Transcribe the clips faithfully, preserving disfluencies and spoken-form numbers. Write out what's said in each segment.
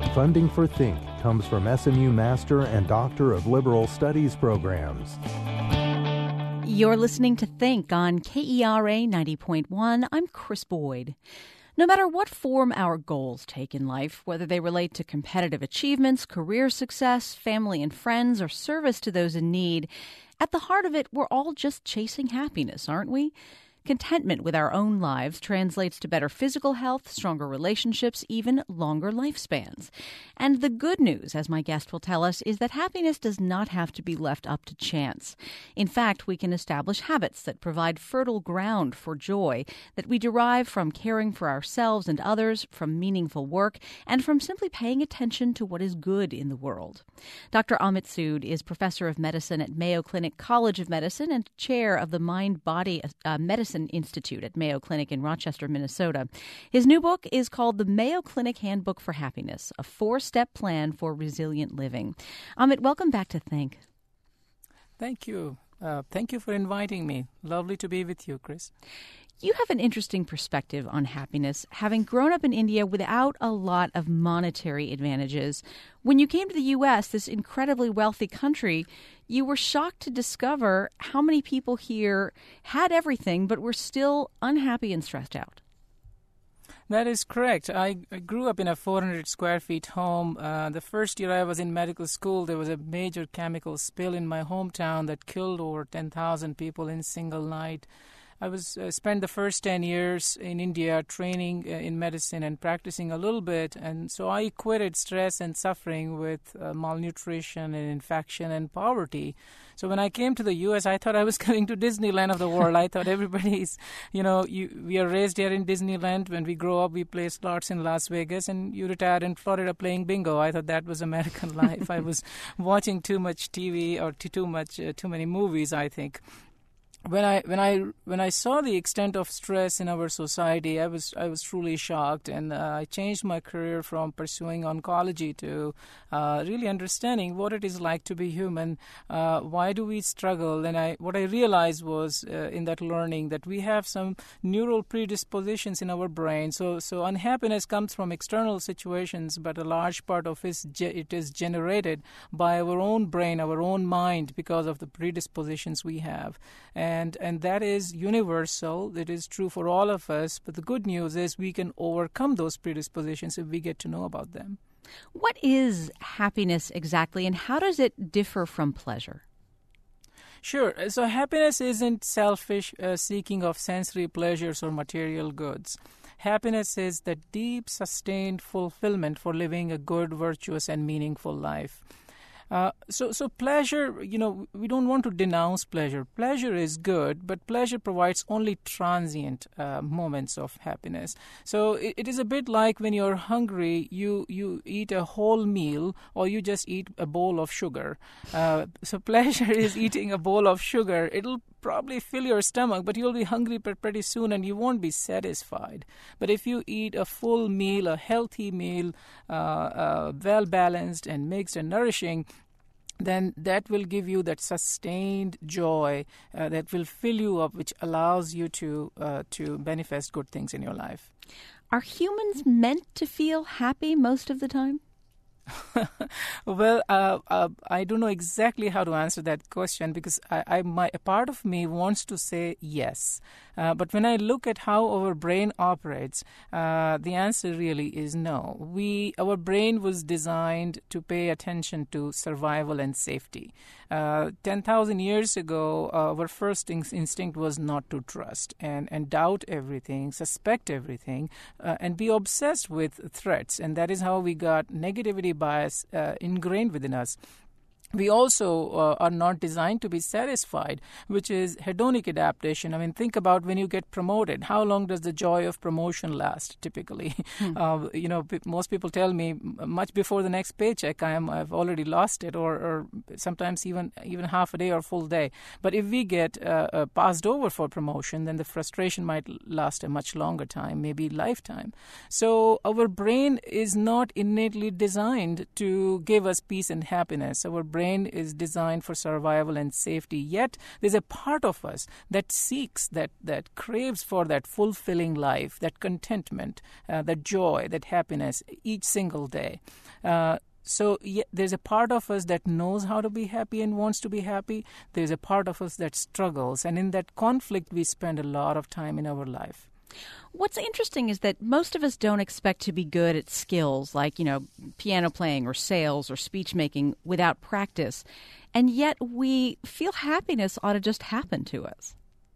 Funding for Think comes from S M U Master and Doctor of Liberal Studies programs. You're listening to Think on K E R A ninety point one. I'm Chris Boyd. No matter what form our goals take in life, whether they relate to competitive achievements, career success, family and friends, or service to those in need, at the heart of it, we're all just chasing happiness, aren't we? Contentment with our own lives translates to better physical health, stronger relationships, even longer lifespans. And the good news, as my guest will tell us, is that happiness does not have to be left up to chance. In fact, we can establish habits that provide fertile ground for joy that we derive from caring for ourselves and others, from meaningful work, and from simply paying attention to what is good in the world. Doctor Amit Sood is professor of medicine at Mayo Clinic College of Medicine and chair of the Mind-Body uh, Medicine Institute at Mayo Clinic in Rochester, Minnesota. His new book is called The Mayo Clinic Handbook for Happiness, a four-step plan for resilient living. Amit, welcome back to Think. Thank you. Uh, thank you for inviting me. Lovely to be with you, Chris. You have an interesting perspective on happiness, having grown up in India without a lot of monetary advantages. When you came to the U S, this incredibly wealthy country, you were shocked to discover how many people here had everything but were still unhappy and stressed out. That is correct. I, I grew up in a four hundred square feet home. Uh, the first year I was in medical school, there was a major chemical spill in my hometown that killed over ten thousand people in a single night. I was uh, spent the first ten years in India training uh, in medicine and practicing a little bit, and so I equated stress and suffering with uh, malnutrition and infection and poverty. So when I came to the U S, I thought I was going to Disneyland of the world. I thought everybody's, you know, you, we are raised here in Disneyland. When we grow up, we play slots in Las Vegas, and you retire in Florida playing bingo. I thought that was American life. I was watching too much T V or too, too much, uh, too many movies, I think. When I when I when I saw the extent of stress in our society, I was I was truly shocked, and uh, I changed my career from pursuing oncology to uh, really understanding what it is like to be human. Uh, why do we struggle? And I what I realized was uh, in that learning that we have some neural predispositions in our brain. So so unhappiness comes from external situations, but a large part of it, it is generated by our own brain, our own mind, because of the predispositions we have. And And, and that is universal. It is true for all of us. But the good news is we can overcome those predispositions if we get to know about them. What is happiness exactly, and how does it differ from pleasure? Sure. So happiness isn't selfish uh, seeking of sensory pleasures or material goods. Happiness is the deep, sustained fulfillment for living a good, virtuous, and meaningful life. Uh, so, so pleasure, you know, we don't want to denounce pleasure. Pleasure is good, but pleasure provides only transient uh, moments of happiness. So it, it is a bit like when you're hungry, you, you eat a whole meal or you just eat a bowl of sugar. Uh, so pleasure is eating a bowl of sugar. It'll probably fill your stomach, but you'll be hungry pretty soon and you won't be satisfied. But if you eat a full meal, a healthy meal, uh, uh, well-balanced and mixed and nourishing, then that will give you that sustained joy uh, that will fill you up, which allows you to uh, to manifest good things in your life. Are humans meant to feel happy most of the time? Well, uh, uh, I don't know exactly how to answer that question because I, I, my, a part of me wants to say yes. Uh, but when I look at how our brain operates, uh, the answer really is no. We, our brain was designed to pay attention to survival and safety. Uh, ten thousand years ago, uh, our first in- instinct was not to trust and, and doubt everything, suspect everything, uh, and be obsessed with threats. And that is how we got negativity bias uh, ingrained within us. We also uh, are not designed to be satisfied, which is hedonic adaptation. I mean, think about when you get promoted. How long does the joy of promotion last, typically? Hmm. Uh, you know, p- most people tell me much before the next paycheck, I am, I've already lost it, or, or sometimes even even half a day or full day. But if we get uh, uh, passed over for promotion, then the frustration might last a much longer time, maybe lifetime. So our brain is not innately designed to give us peace and happiness. Our brain brain is designed for survival and safety. Yet there's a part of us that seeks, that, that craves for that fulfilling life, that contentment, uh, that joy, that happiness each single day. Uh, So yeah, there's a part of us that knows how to be happy and wants to be happy. There's a part of us that struggles. And in that conflict, we spend a lot of time in our life. What's interesting is that most of us don't expect to be good at skills like, you know, piano playing or sales or speech making without practice. And yet we feel happiness ought to just happen to us.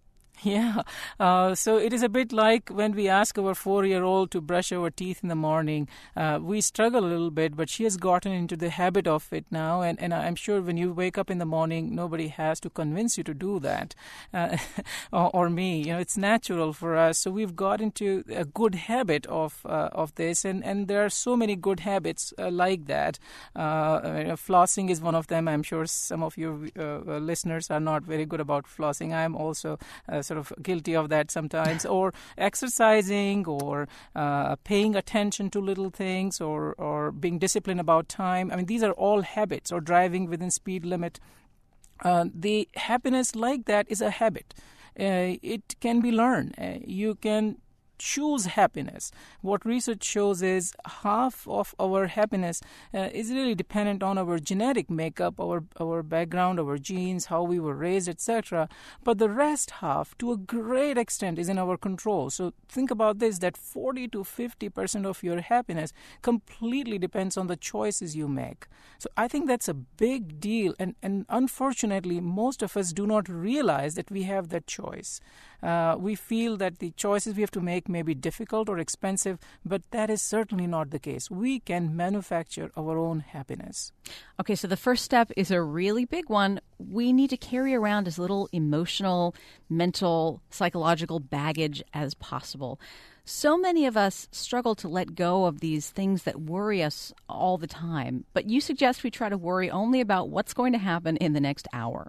Yeah. Uh, so it is a bit like when we ask our four-year-old to brush our teeth in the morning. Uh, we struggle a little bit, but she has gotten into the habit of it now. And, and I'm sure when you wake up in the morning, nobody has to convince you to do that. Uh, or, or me. You know, it's natural for us. So we've got into a good habit of uh, of this. And, and there are so many good habits uh, like that. Uh, you know, flossing is one of them. I'm sure some of your uh, listeners are not very good about flossing. I'm also uh, sort of guilty of that sometimes, or exercising, or uh, paying attention to little things, or, or being disciplined about time. I mean, these are all habits, or driving within speed limit. Uh, the happiness like that is a habit. Uh, it can be learned. Uh, you can choose happiness. What research shows is half of our happiness uh, is really dependent on our genetic makeup, our our background, our genes, how we were raised, et cetera. But the rest half, to a great extent, is in our control. So think about this, that forty to fifty percent of your happiness completely depends on the choices you make. So I think that's a big deal. And, and unfortunately, most of us do not realize that we have that choice. Uh, we feel that the choices we have to make may be difficult or expensive, but that is certainly not the case. We can manufacture our own happiness. Okay, so the first step is a really big one. We need to carry around as little emotional, mental, psychological baggage as possible. So many of us struggle to let go of these things that worry us all the time, but you suggest we try to worry only about what's going to happen in the next hour.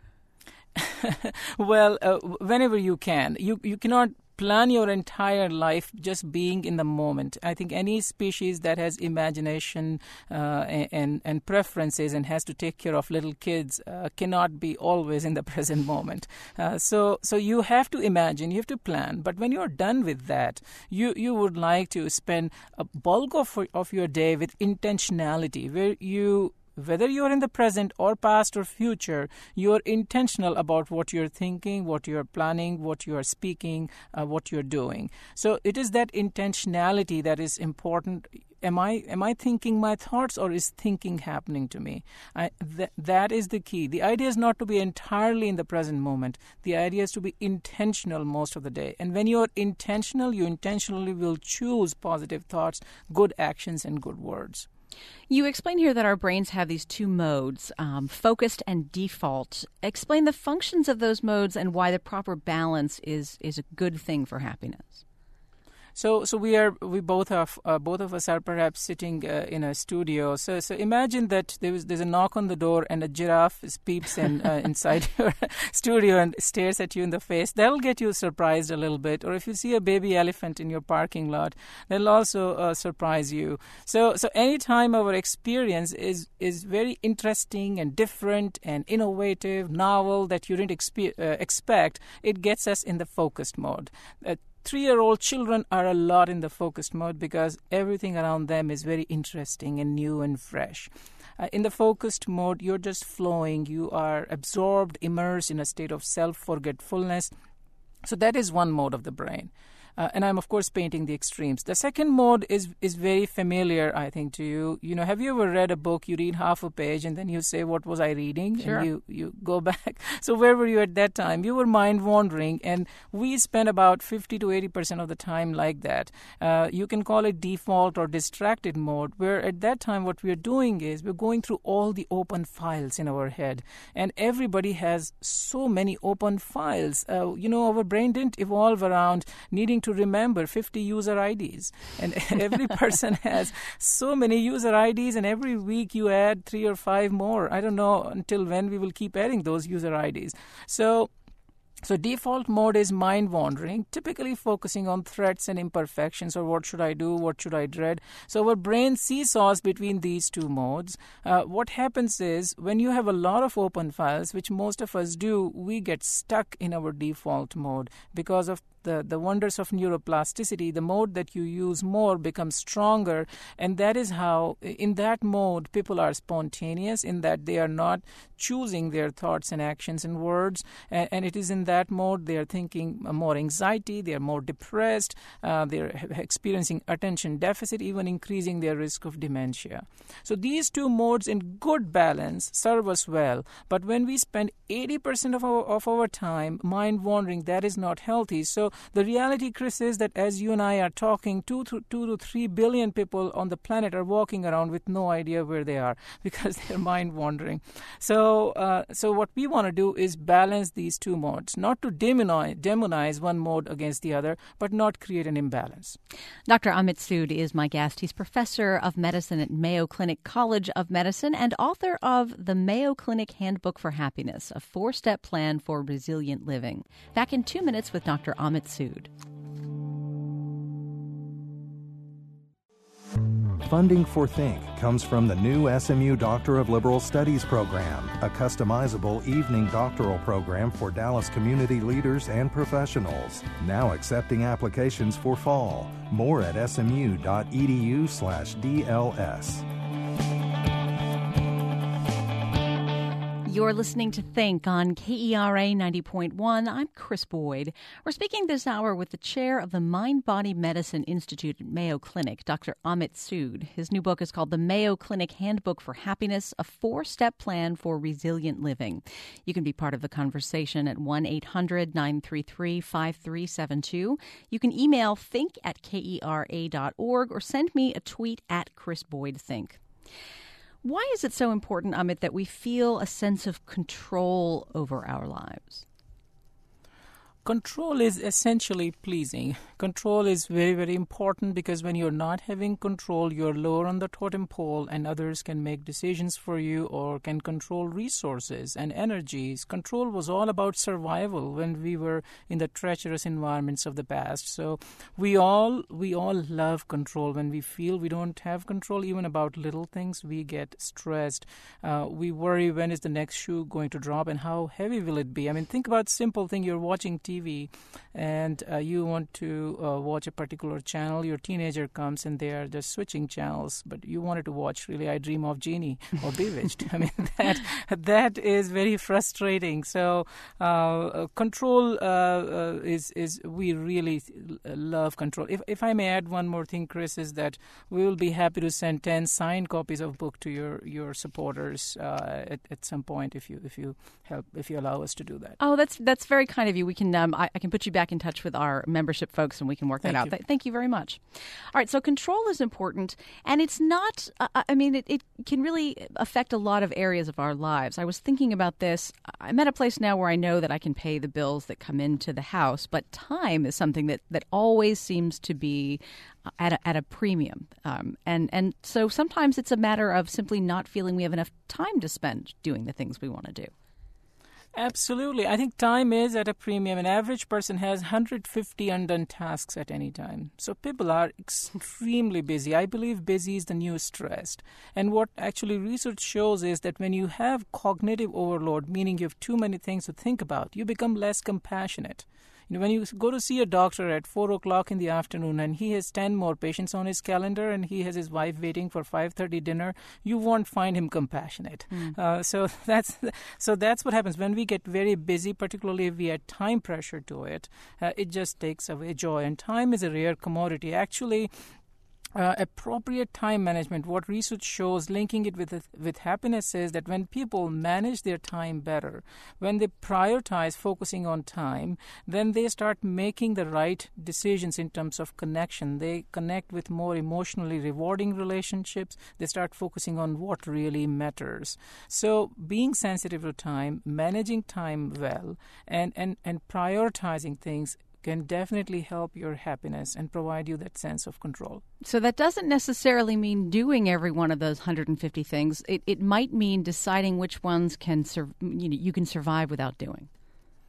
Well, uh, whenever you can. You you cannot plan your entire life just being in the moment. I think any species that has imagination uh, and, and preferences and has to take care of little kids uh, cannot be always in the present moment. Uh, so so you have to imagine, you have to plan. But when you're done with that, you, you would like to spend a bulk of, of your day with intentionality, where you whether you're in the present or past or future, you're intentional about what you're thinking, what you're planning, what you're speaking, uh, what you're doing. So it is that intentionality that is important. Am I am I thinking my thoughts, or is thinking happening to me? I, th- that is the key. The idea is not to be entirely in the present moment. The idea is to be intentional most of the day. And when you're intentional, you intentionally will choose positive thoughts, good actions, and good words. You explain here that our brains have these two modes, um, focused and default. Explain the functions of those modes and why the proper balance is is a good thing for happiness. So, so we are. We both are. Uh, both of us are perhaps sitting uh, in a studio. So, so imagine that there was there's a knock on the door and a giraffe peeps in, uh, inside your studio and stares at you in the face. That'll get you surprised a little bit. Or if you see a baby elephant in your parking lot, that'll also uh, surprise you. So, so anytime our experience is is very interesting and different and innovative, novel, that you didn't expe- uh, expect, it gets us in the focused mode. Uh, Three-year-old children are a lot in the focused mode because everything around them is very interesting and new and fresh. Uh, in the focused mode, you're just flowing. You are absorbed, immersed in a state of self-forgetfulness. So that is one mode of the brain. Uh, and I'm, of course, painting the extremes. The second mode is is very familiar, I think, to you. You know, have you ever read a book, you read half a page, and then you say, what was I reading? Sure. And you, you go back. So where were you at that time? You were mind-wandering, and we spend about fifty to eighty percent of the time like that. Uh, you can call it default or distracted mode, where at that time what we're doing is we're going through all the open files in our head. And everybody has so many open files. Uh, you know, our brain didn't evolve around needing to remember fifty user I Ds, and every person has so many user I Ds, and every week you add three or five more. I don't know until when we will keep adding those user I Ds. So So default mode is mind wandering, typically focusing on threats and imperfections, or what should I do, what should I dread. So our brain seesaws between these two modes. Uh, what happens is when you have a lot of open files, which most of us do, we get stuck in our default mode because of The, the wonders of neuroplasticity. The mode that you use more becomes stronger, and that is how, in that mode, people are spontaneous, in that they are not choosing their thoughts and actions and words, and, and it is in that mode they are thinking more anxiety, they are more depressed, uh, they are experiencing attention deficit, even increasing their risk of dementia. So these two modes in good balance serve us well, but when we spend eighty percent of our, of our time mind wandering, that is not healthy. So the reality, Chris, is that as you and I are talking, two to, two to three billion people on the planet are walking around with no idea where they are because they're mind wandering. So, uh, so what we want to do is balance these two modes, not to demonize, demonize one mode against the other, but not create an imbalance. Doctor Amit Sood is my guest. He's professor of medicine at Mayo Clinic College of Medicine and author of The Mayo Clinic Handbook for Happiness, a four-step plan for resilient living. Back in two minutes with Doctor Amit Sood. Funding for Think comes from the new S M U Doctor of Liberal Studies program, a customizable evening doctoral program for Dallas community leaders and professionals. Now accepting applications for fall. More at smu.edu slash DLS. You're listening to Think on K E R A ninety point one. I'm Chris Boyd. We're speaking this hour with the chair of the Mind-Body Medicine Institute at Mayo Clinic, Doctor Amit Sood. His new book is called The Mayo Clinic Handbook for Happiness, a four-step plan for resilient living. You can be part of the conversation at one eight hundred nine three three five three seven two. You can email think at kera dot org or send me a tweet at Chris Boyd Think. Why is it so important, Amit, that we feel a sense of control over our lives? Control is essentially pleasing. Control is very, very important because when you're not having control, you're lower on the totem pole and others can make decisions for you or can control resources and energies. Control was all about survival when we were in the treacherous environments of the past. So we all we all love control. When we feel we don't have control, even about little things, we get stressed. Uh, we worry, when is the next shoe going to drop and how heavy will it be? I mean, think about simple thing. You're watching T V and uh, you want to uh, watch a particular channel. Your teenager comes and they are just switching channels, but you wanted to watch really I Dream of Jeannie or Bewitched. I mean, that that is very frustrating. So uh, control uh, uh, is is we really love control. If if I may add one more thing, Chris, is that we will be happy to send ten signed copies of book to your your supporters uh, at at some point if you if you help if you allow us to do that. Oh, that's that's very kind of you. We can um, I, I can put you back in touch with our membership folks and we can work Thank that out. you. Th- thank you very much. All right, so control is important, and it's not, uh, I mean, it, it can really affect a lot of areas of our lives. I was thinking about this. I'm at a place now where I know that I can pay the bills that come into the house, but time is something that, that always seems to be at a, at a premium. Um, and, and so sometimes it's a matter of simply not feeling we have enough time to spend doing the things we want to do. Absolutely. I think time is at a premium. An average person has one hundred fifty undone tasks at any time. So people are extremely busy. I believe busy is the new stressed. And what actually research shows is that when you have cognitive overload, meaning you have too many things to think about, you become less compassionate. You know, when you go to see a doctor at four o'clock in the afternoon and he has ten more patients on his calendar and he has his wife waiting for five thirty dinner, you won't find him compassionate. Mm. Uh, so that's so that's what happens. When we get very busy, particularly if we add time pressure to it, uh, it just takes away joy. And time is a rare commodity. Actually, Uh, appropriate time management, what research shows linking it with with happiness is that when people manage their time better, when they prioritize focusing on time, then they start making the right decisions in terms of connection. They connect with more emotionally rewarding relationships. They start focusing on what really matters. So being sensitive to time, managing time well, and, and, and prioritizing things can definitely help your happiness and provide you that sense of control. So that doesn't necessarily mean doing every one of those one hundred fifty things. It it might mean deciding which ones can sur- you know, you can survive without doing.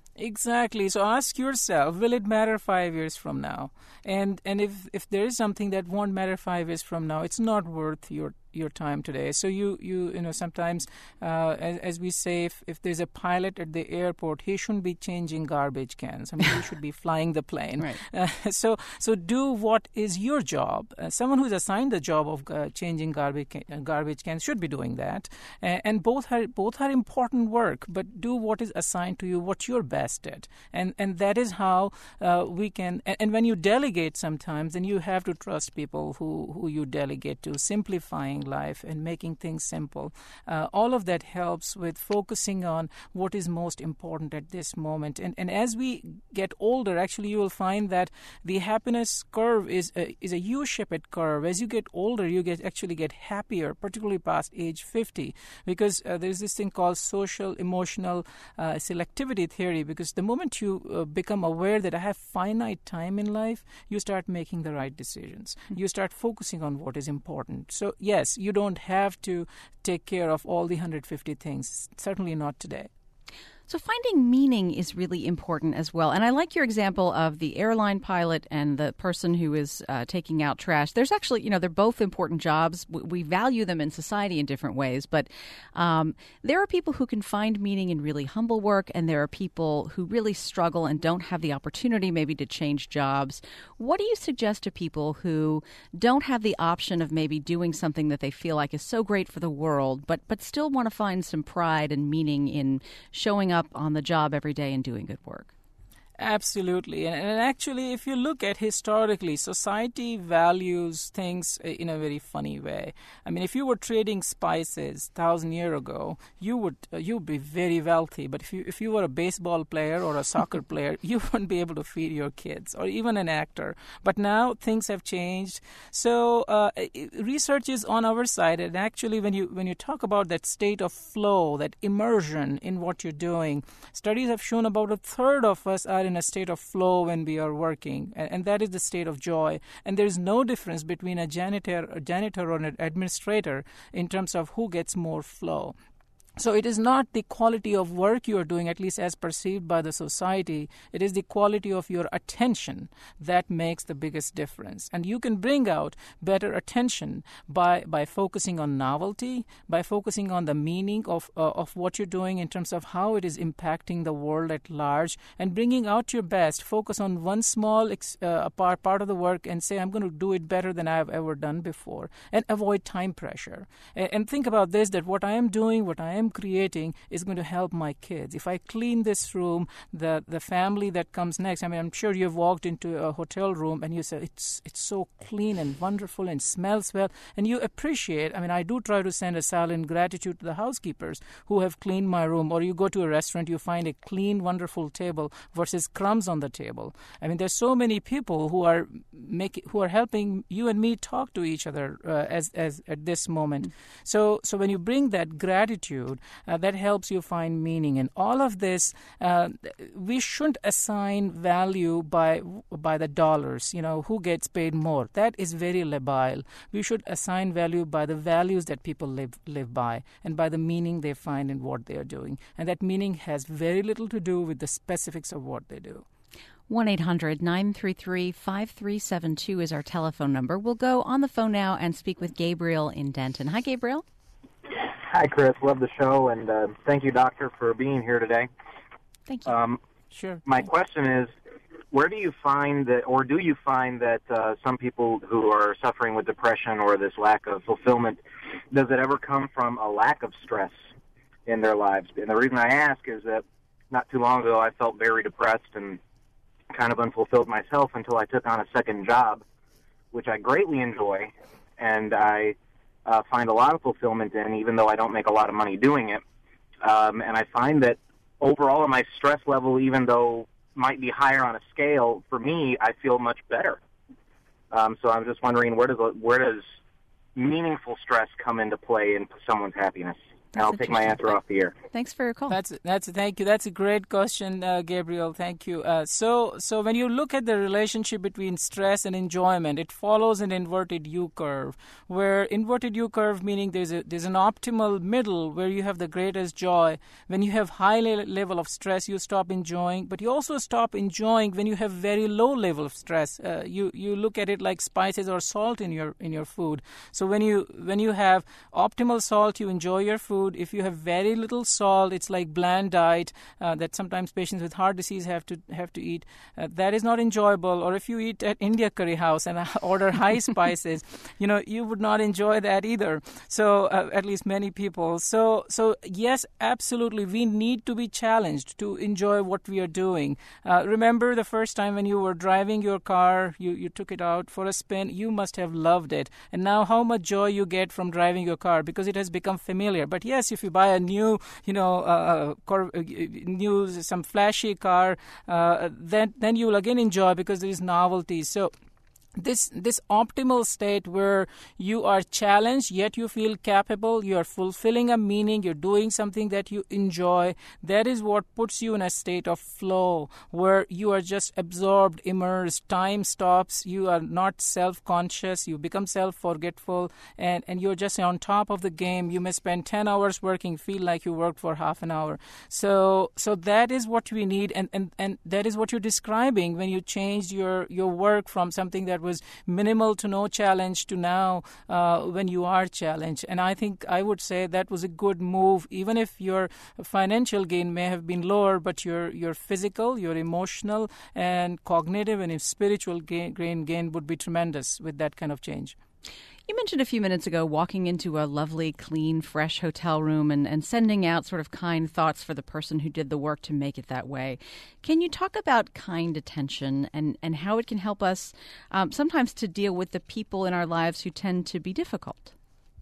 Exactly. So ask yourself, will it matter five years from now? And and if, if there is something that won't matter five years from now, it's not worth your your time today. So you you you know sometimes uh, as, as we say, if, if there's a pilot at the airport, he shouldn't be changing garbage cans. I mean, he should be flying the plane. Right. Uh, so so do what is your job. Uh, someone who's assigned the job of uh, changing garbage can, uh, garbage cans should be doing that. Uh, and both are both are important work. But do what is assigned to you, what you're best at, and and that is how uh, we can. And, and when you delegate, sometimes then you have to trust people who who you delegate to, simplifying life and making things simple. Uh, all of that helps with focusing on what is most important at this moment. And and as we get older, actually, you will find that the happiness curve is a, is a U-shaped curve. As you get older, you get actually get happier, particularly past age fifty, because uh, there's this thing called social emotional uh, selectivity theory. Because the moment you uh, become aware that I have finite time in life, you start making the right decisions. You start focusing on what is important. So yes, you don't have to take care of all the one hundred fifty things. Certainly not today. So finding meaning is really important as well. And I like your example of the airline pilot and the person who is uh, taking out trash. There's actually, you know, they're both important jobs. We value them in society in different ways. But um, there are people who can find meaning in really humble work, and there are people who really struggle and don't have the opportunity maybe to change jobs. What do you suggest to people who don't have the option of maybe doing something that they feel like is so great for the world, but, but still want to find some pride and meaning in showing up on the job every day and doing good work? Absolutely. And, and actually, if you look at historically, society values things in a very funny way. I mean, if you were trading spices thousand years ago, you would uh, you'd be very wealthy. But if you if you were a baseball player or a soccer player, you wouldn't be able to feed your kids, or even an actor. But now things have changed. So uh, research is on our side. And actually, when you when you talk about that state of flow, that immersion in what you're doing, studies have shown about a third of us are in a state of flow when we are working, and, and that is the state of joy. And there is no difference between a janitor, a janitor or an administrator in terms of who gets more flow. So it is not the quality of work you are doing, at least as perceived by the society. It is the quality of your attention that makes the biggest difference. And you can bring out better attention by by focusing on novelty, by focusing on the meaning of uh, of what you're doing in terms of how it is impacting the world at large, and bringing out your best. Focus on one small ex- uh, part, part of the work and say, I'm going to do it better than I've ever done before, and avoid time pressure. And, and think about this, that what I am doing, what I am creating is going to help my kids. If I clean this room, the the family that comes next, I mean, I'm sure you've walked into a hotel room and you say, it's it's so clean and wonderful and smells well, and you appreciate. I mean, I do try to send a silent gratitude to the housekeepers who have cleaned my room. Or you go to a restaurant, you find a clean, wonderful table versus crumbs on the table. I mean, there's so many people who are making, who are helping you and me talk to each other uh, as as at this moment. Mm-hmm. So so when you bring that gratitude, Uh, that helps you find meaning. And all of this, uh, we shouldn't assign value by by the dollars, you know, who gets paid more. That is very labile. We should assign value by the values that people live live by, and by the meaning they find in what they are doing. And that meaning has very little to do with the specifics of what they do. one eight hundred nine three three five three seven two is our telephone number. We'll go on the phone now and speak with Gabriel in Denton. Hi, Gabriel. Hi, Chris. Love the show, and uh, thank you, Doctor, for being here today. Thank you. Um, sure. My question is, where do you find that, or do you find that uh, some people who are suffering with depression or this lack of fulfillment, does it ever come from a lack of stress in their lives? And the reason I ask is that not too long ago I felt very depressed and kind of unfulfilled myself until I took on a second job, which I greatly enjoy, and I Uh, find a lot of fulfillment in, even though I don't make a lot of money doing it. Um, and I find that overall my stress level, even though might be higher on a scale, for me, I feel much better. Um, so I'm just wondering, where does where does meaningful stress come into play in someone's happiness? And I'll take my answer off the air. Thanks for your call. That's that's thank you. That's a great question, uh, Gabriel. Thank you. Uh, so so when you look at the relationship between stress and enjoyment, it follows an inverted U curve. Where inverted U curve meaning there's a there's an optimal middle where you have the greatest joy. When you have high le- level of stress, you stop enjoying. But you also stop enjoying when you have very low level of stress. Uh, you you look at it like spices or salt in your in your food. So when you when you have optimal salt, you enjoy your food. If you have very little salt, it's like bland diet uh, that sometimes patients with heart disease have to have to eat. Uh, that is not enjoyable. Or if you eat at India Curry House and order high spices, you know, you would not enjoy that either. So uh, at least many people. So so yes, absolutely, we need to be challenged to enjoy what we are doing. Uh, remember the first time when you were driving your car, you, you took it out for a spin, you must have loved it. And now how much joy you get from driving your car because it has become familiar. But yes, if you buy a new, you know, uh, cor- uh, new some flashy car, uh, then then you will again enjoy because there is novelty. So This this optimal state where you are challenged, yet you feel capable, you are fulfilling a meaning, you're doing something that you enjoy, that is what puts you in a state of flow, where you are just absorbed, immersed, time stops, you are not self-conscious, you become self-forgetful, and, and you're just on top of the game. You may spend ten hours working, feel like you worked for half an hour. So so that is what we need, and, and, and that is what you're describing when you changed your, your work from something that was minimal to no challenge to now uh, when you are challenged. And I think I would say that was a good move, even if your financial gain may have been lower, but your your physical, your emotional, and cognitive and spiritual gain, gain, gain would be tremendous with that kind of change. You mentioned a few minutes ago walking into a lovely, clean, fresh hotel room and, and sending out sort of kind thoughts for the person who did the work to make it that way. Can you talk about kind attention and, and how it can help us um, sometimes to deal with the people in our lives who tend to be difficult?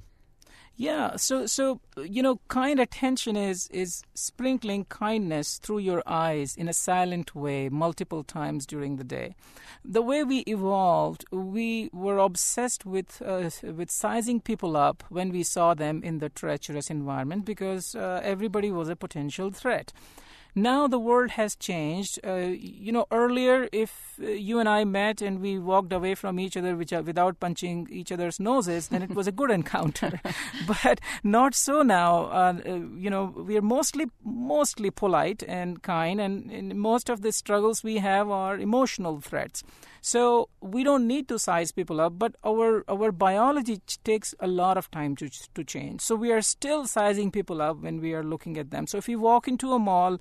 Yeah, so so you know, kind attention is is sprinkling kindness through your eyes in a silent way multiple times during the day. The way we evolved, we were obsessed with uh, with sizing people up when we saw them in the treacherous environment because uh, everybody was a potential threat. Now the world has changed. Uh, you know, earlier, if uh, you and I met and we walked away from each other which, uh, without punching each other's noses, then it was a good encounter. But not so now. Uh, uh, you know, we are mostly mostly polite and kind, and, and most of the struggles we have are emotional threats. So we don't need to size people up, but our our biology ch- takes a lot of time to to change. So we are still sizing people up when we are looking at them. So if you walk into a mall,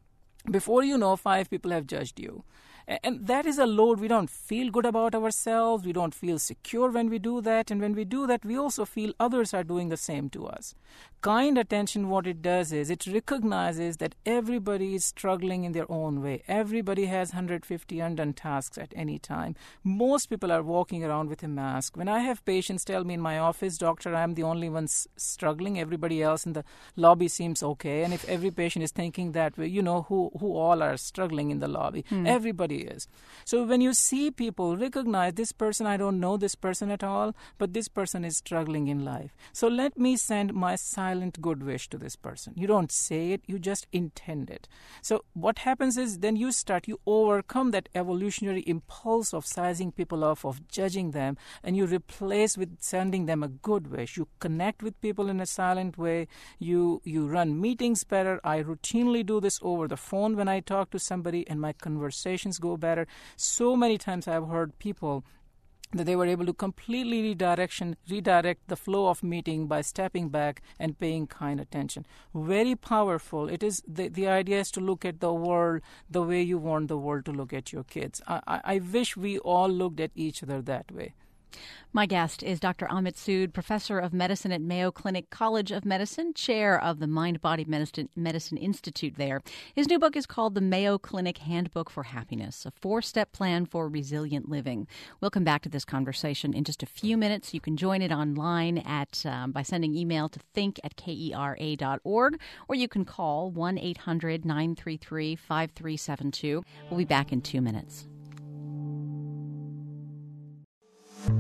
before you know, five people have judged you. And that is a load. We don't feel good about ourselves. We don't feel secure when we do that. And when we do that, we also feel others are doing the same to us. Kind attention, what it does is it recognizes that everybody is struggling in their own way. Everybody has one hundred fifty undone tasks at any time. Most people are walking around with a mask. When I have patients tell me in my office, doctor, I'm the only one s- struggling. Everybody else in the lobby seems okay. And if every patient is thinking that way, you know who, who all are struggling in the lobby. Hmm. Everybody is. So when you see people, recognize this person, I don't know this person at all, but this person is struggling in life. So let me send my silent good wish to this person. You don't say it, you just intend it. So what happens is then you start, you overcome that evolutionary impulse of sizing people off, of judging them, and you replace with sending them a good wish. You connect with people in a silent way. You, you run meetings better. I routinely do this over the phone when I talk to somebody, and my conversations go better. So many times I've heard people that they were able to completely redirection, redirect the flow of meeting by stepping back and paying kind attention. Very powerful. It is the, the idea is to look at the world the way you want the world to look at your kids. I, I, I wish we all looked at each other that way. My guest is Doctor Amit Sood, professor of medicine at Mayo Clinic College of Medicine, chair of the Mind-Body Medicine, Medicine Institute there. His new book is called The Mayo Clinic Handbook for Happiness, a four-step plan for resilient living. We'll come back to this conversation in just a few minutes. You can join it online at um, by sending email to think at kera dot org, or you can call one eight hundred nine three three five three seven two. We'll be back in two minutes.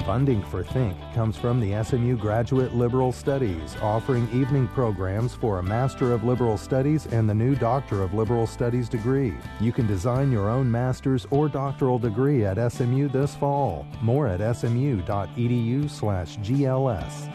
Funding for Think comes from the S M U Graduate Liberal Studies, offering evening programs for a Master of Liberal Studies and the new Doctor of Liberal Studies degree. You can design your own master's or doctoral degree at S M U this fall. More at smu.edu slash GLS.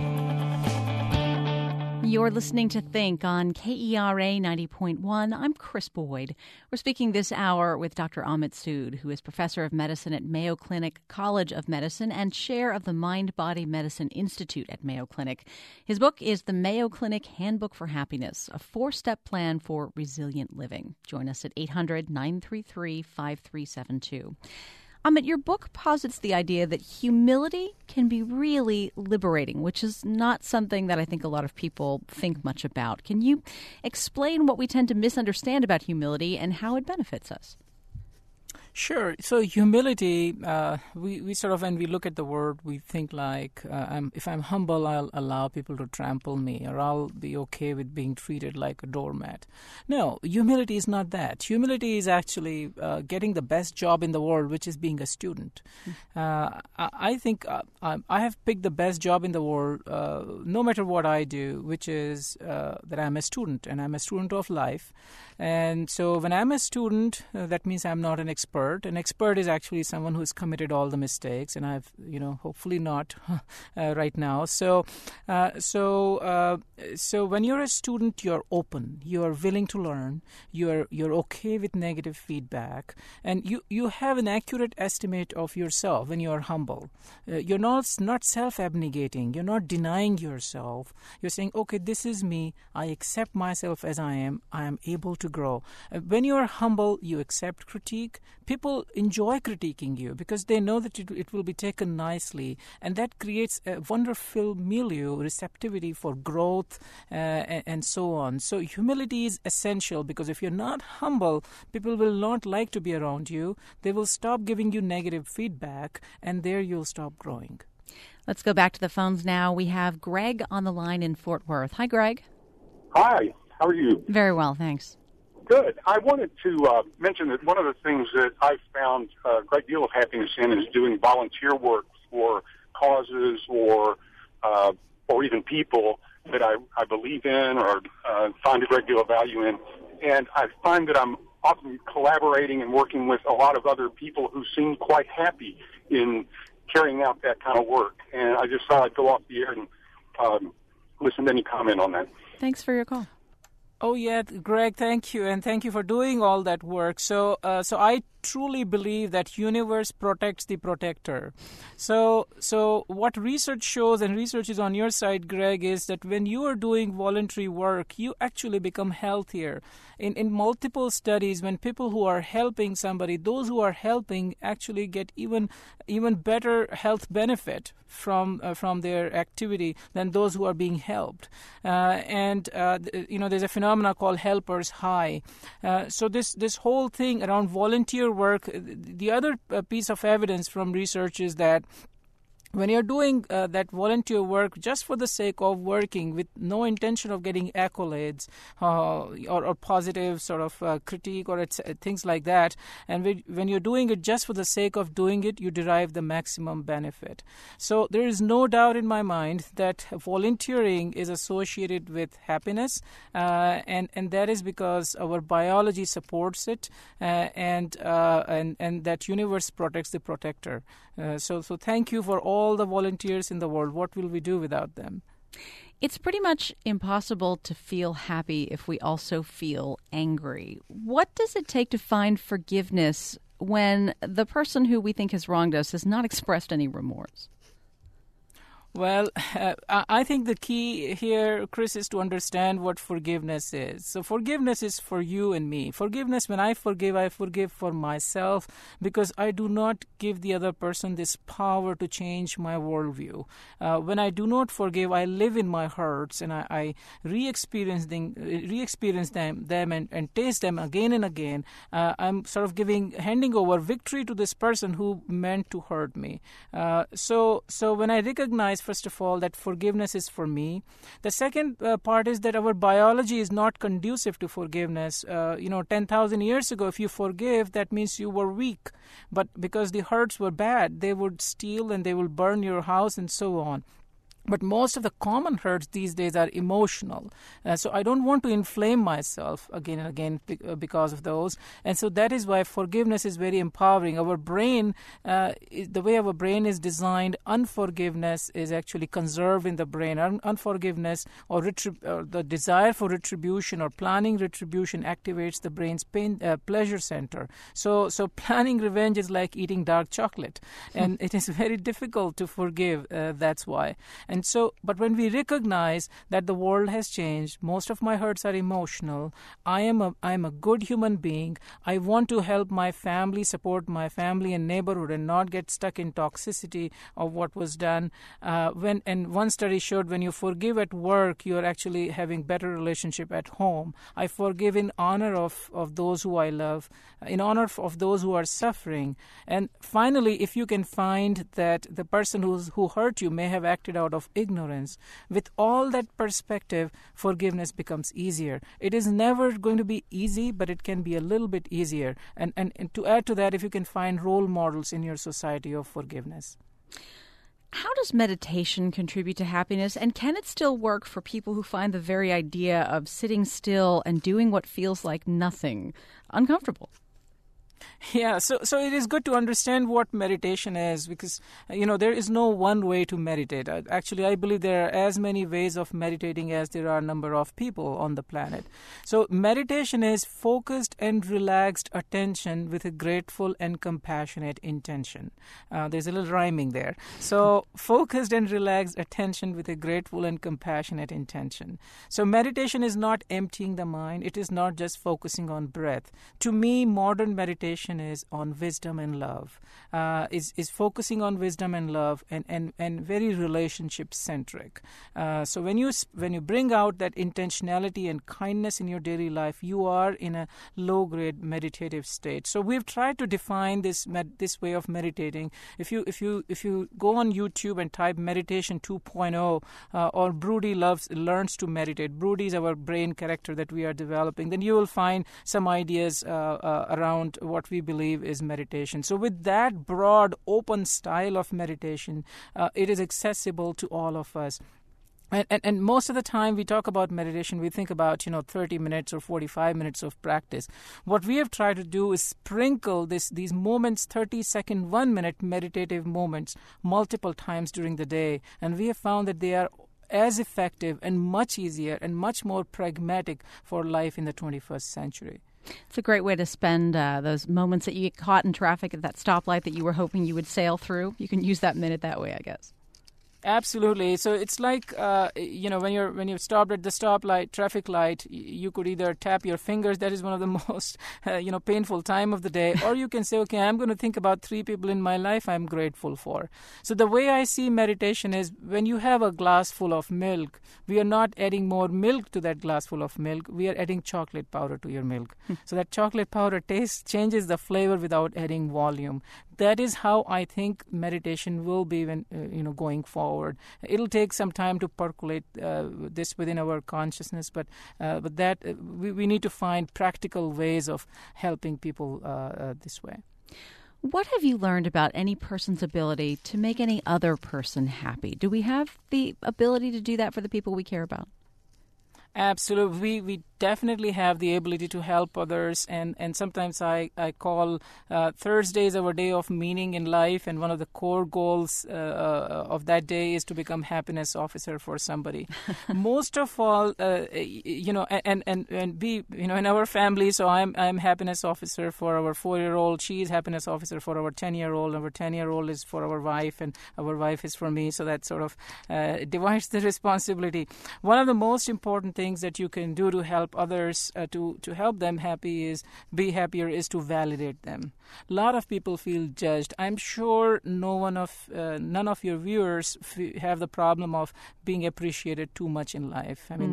You're listening to Think on K E R A ninety point one. I'm Chris Boyd. We're speaking this hour with Doctor Amit Sood, who is professor of medicine at Mayo Clinic College of Medicine and chair of the Mind-Body Medicine Institute at Mayo Clinic. His book is The Mayo Clinic Handbook for Happiness, a four-step plan for resilient living. Join us at eight hundred, nine three three, five three seven two. Amit, your book posits the idea that humility can be really liberating, which is not something that I think a lot of people think much about. Can you explain what we tend to misunderstand about humility and how it benefits us? Sure. So humility, uh, we, we sort of, when we look at the word, we think like, uh, I'm, if I'm humble, I'll allow people to trample me, or I'll be okay with being treated like a doormat. No, humility is not that. Humility is actually uh, getting the best job in the world, which is being a student. Mm-hmm. Uh, I, I think uh, I have picked the best job in the world, uh, no matter what I do, which is uh, that I'm a student, and I'm a student of life. And so when I'm a student, uh, that means I'm not an expert. An expert is actually someone who's committed all the mistakes, and I've, you know, hopefully not uh, right now. So, uh, so, uh, so when you're a student, you're open, you're willing to learn, you're you're okay with negative feedback, and you, you have an accurate estimate of yourself when you're humble. Uh, you're not not self-abnegating. You're not denying yourself. You're saying, okay, this is me. I accept myself as I am. I am able to grow. Uh, when you're humble, you accept critique. People enjoy critiquing you because they know that it, it will be taken nicely, and that creates a wonderful milieu, receptivity for growth, uh, and, and so on. So humility is essential, because if you're not humble, people will not like to be around you. They will stop giving you negative feedback, and there you'll stop growing. Let's go back to the phones now. We have Greg on the line in Fort Worth. Hi, Greg. Hi. How are you? Very well, thanks. Good. I wanted to uh, mention that one of the things that I've found a great deal of happiness in is doing volunteer work for causes or uh, or even people that I, I believe in or uh, find a great deal of value in. And I find that I'm often collaborating and working with a lot of other people who seem quite happy in carrying out that kind of work. And I just thought I'd go off the air and um, listen to any comment on that. Thanks for your call. Oh, yeah, Greg, thank you. And thank you for doing all that work. So uh, so I truly believe that universe protects the protector. So so what research shows, and research is on your side, Greg, is that when you are doing voluntary work, you actually become healthier. In in multiple studies, when people who are helping somebody, those who are helping actually get even even better health benefit from uh, from their activity than those who are being helped. Uh, and uh, you know, there's a phenomenon called helper's high. Uh, so this this whole thing around volunteer work, the other piece of evidence from research is that when you're doing uh, that volunteer work just for the sake of working with no intention of getting accolades uh, or, or positive sort of uh, critique or it's, uh, things like that, and we, when you're doing it just for the sake of doing it, you derive the maximum benefit. So there is no doubt in my mind that volunteering is associated with happiness, uh, and, and that is because our biology supports it, uh, and, uh, and, and that universe protects the protector. Uh, so, so thank you for all all the volunteers in the world. What will we do without them? It's pretty much impossible to feel happy if we also feel angry. What does it take to find forgiveness when the person who we think has wronged us has not expressed any remorse? Well, uh, I think the key here, Chris, is to understand what forgiveness is. So forgiveness is for you and me. Forgiveness, when I forgive, I forgive for myself because I do not give the other person this power to change my worldview. Uh, when I do not forgive, I live in my hurts and I, I re-experience them, re-experience them, them and, and taste them again and again. Uh, I'm sort of giving, handing over victory to this person who meant to hurt me. Uh, so, so when I recognize recognize, first of all, that forgiveness is for me. The second uh, part is that our biology is not conducive to forgiveness. Uh, you know, ten thousand years ago, if you forgive, that means you were weak. But because the hurts were bad, they would steal and they will burn your house and so on. But most of the common hurts these days are emotional. Uh, so I don't want to inflame myself again and again because of those. And so that is why forgiveness is very empowering. Our brain, uh, the way our brain is designed, unforgiveness is actually conserved in the brain. Un- unforgiveness or, retrib- or the desire for retribution or planning retribution activates the brain's pain, uh, pleasure center. So, so planning revenge is like eating dark chocolate. And it is very difficult to forgive. Uh, that's why. And so, but when we recognize that the world has changed, most of my hurts are emotional, I am a, I am a good human being, I want to help my family, support my family and neighborhood and not get stuck in toxicity of what was done. Uh, when And one study showed when you forgive at work, you are actually having better relationship at home. I forgive in honor of, of those who I love, in honor of those who are suffering. And finally, if you can find that the person who's, who hurt you may have acted out of ignorance, with all that perspective, forgiveness becomes easier. It is never going to be easy, but it can be a little bit easier. And, and, and to add to that, if you can find role models in your society of forgiveness. How does meditation contribute to happiness, and can it still work for people who find the very idea of sitting still and doing what feels like nothing uncomfortable? Yeah, so so it is good to understand what meditation is, because, you know, there is no one way to meditate. Actually, I believe there are as many ways of meditating as there are a number of people on the planet. So meditation is focused and relaxed attention with a grateful and compassionate intention. Uh, there's a little rhyming there. So focused and relaxed attention with a grateful and compassionate intention. So meditation is not emptying the mind. It is not just focusing on breath. To me, modern meditation is on wisdom and love, uh, is is focusing on wisdom and love, and, and, and very relationship centric. Uh, so when you when you bring out that intentionality and kindness in your daily life, you are in a low grade meditative state. So we've tried to define this med- this way of meditating. If you if you if you go on YouTube and type meditation two point oh uh, or Broody loves learns to meditate, Broody is our brain character that we are developing, then you will find some ideas uh, uh, around what we believe is meditation. So with that broad, open style of meditation, uh, it is accessible to all of us. And, and and most of the time we talk about meditation, we think about, you know, thirty minutes or forty-five minutes of practice. What we have tried to do is sprinkle this these moments, thirty second, one minute meditative moments multiple times during the day. And we have found that they are as effective and much easier and much more pragmatic for life in the twenty-first century. It's a great way to spend uh, those moments that you get caught in traffic at that stoplight that you were hoping you would sail through. You can use that minute that way, I guess. Absolutely. So it's like, uh, you know, when you're when you've stopped at the stoplight, traffic light, you could either tap your fingers. That is one of the most, uh, you know, painful time of the day. Or you can say, okay, I'm going to think about three people in my life I'm grateful for. So the way I see meditation is when you have a glass full of milk, we are not adding more milk to that glass full of milk. We are adding chocolate powder to your milk. So that chocolate powder taste changes the flavor without adding volume. That is how I think meditation will be when, uh, you know, going forward. It'll take some time to percolate uh, this within our consciousness, but uh, but that uh, we, we need to find practical ways of helping people uh, uh, this way. What have you learned about any person's ability to make any other person happy? Do we have the ability to do that for the people we care about? Absolutely. We we definitely have the ability to help others, and, and sometimes I, I call uh, Thursdays our day of meaning in life, and one of the core goals uh, uh, of that day is to become happiness officer for somebody. Most of all, uh, you know, and, and, and be, you know, in our family, so I'm I'm happiness officer for our four-year-old, she is happiness officer for our ten-year-old, our ten-year-old is for our wife, and our wife is for me, so that sort of uh, divides the responsibility. One of the most important things that you can do to help others uh, to to help them happy is be happier is to validate them. A lot of people feel judged. I'm sure no one of uh, none of your viewers f- have the problem of being appreciated too much in life. I mean, mm. like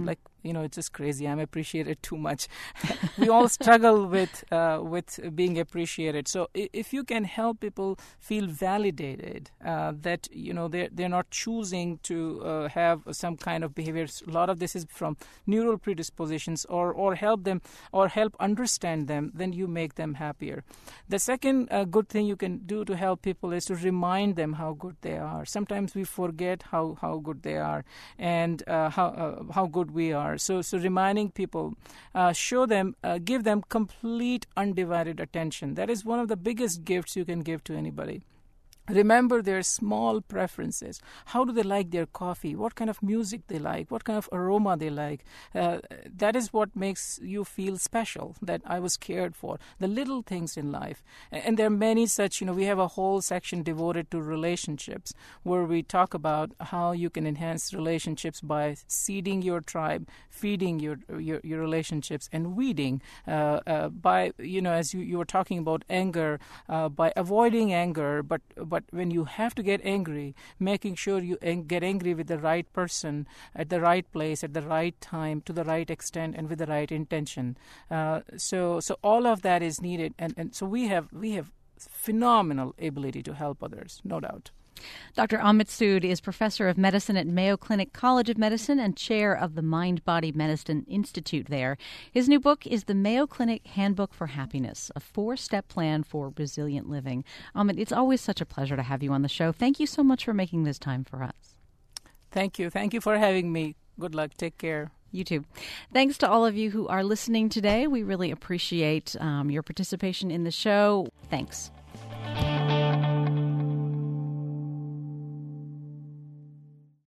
you know, it's just crazy. I'm appreciated too much. We all struggle with uh, with being appreciated. So if you can help people feel validated, uh, that, you know, they're, they're not choosing to uh, have some kind of behaviors. A lot of this is from neural predispositions, or, or help them or help understand them, then you make them happier. The second uh, good thing you can do to help people is to remind them how good they are. Sometimes we forget how, how good they are and uh, how uh, how good we are. So so reminding people, uh, show them, uh, give them complete undivided attention. That is one of the biggest gifts you can give to anybody. Remember their small preferences. How do they like their coffee? What kind of music they like? What kind of aroma they like? Uh, that is what makes you feel special, that I was cared for. The little things in life. And there are many such, you know, we have a whole section devoted to relationships where we talk about how you can enhance relationships by seeding your tribe, feeding your your, your relationships, and weeding uh, uh, by, you know, as you, you were talking about anger, uh, by avoiding anger, but, but But when you have to get angry, making sure you get angry with the right person, at the right place, at the right time, to the right extent, and with the right intention. Uh, so, so all of that is needed, and, and so we have we have phenomenal ability to help others, no doubt. Doctor Amit Sood is professor of medicine at Mayo Clinic College of Medicine and chair of the Mind-Body Medicine Institute there. His new book is the Mayo Clinic Handbook for Happiness, a four-step plan for resilient living. Amit, it's always such a pleasure to have you on the show. Thank you so much for making this time for us. Thank you. Thank you for having me. Good luck. Take care. You too. Thanks to all of you who are listening today. We really appreciate um, your participation in the show. Thanks.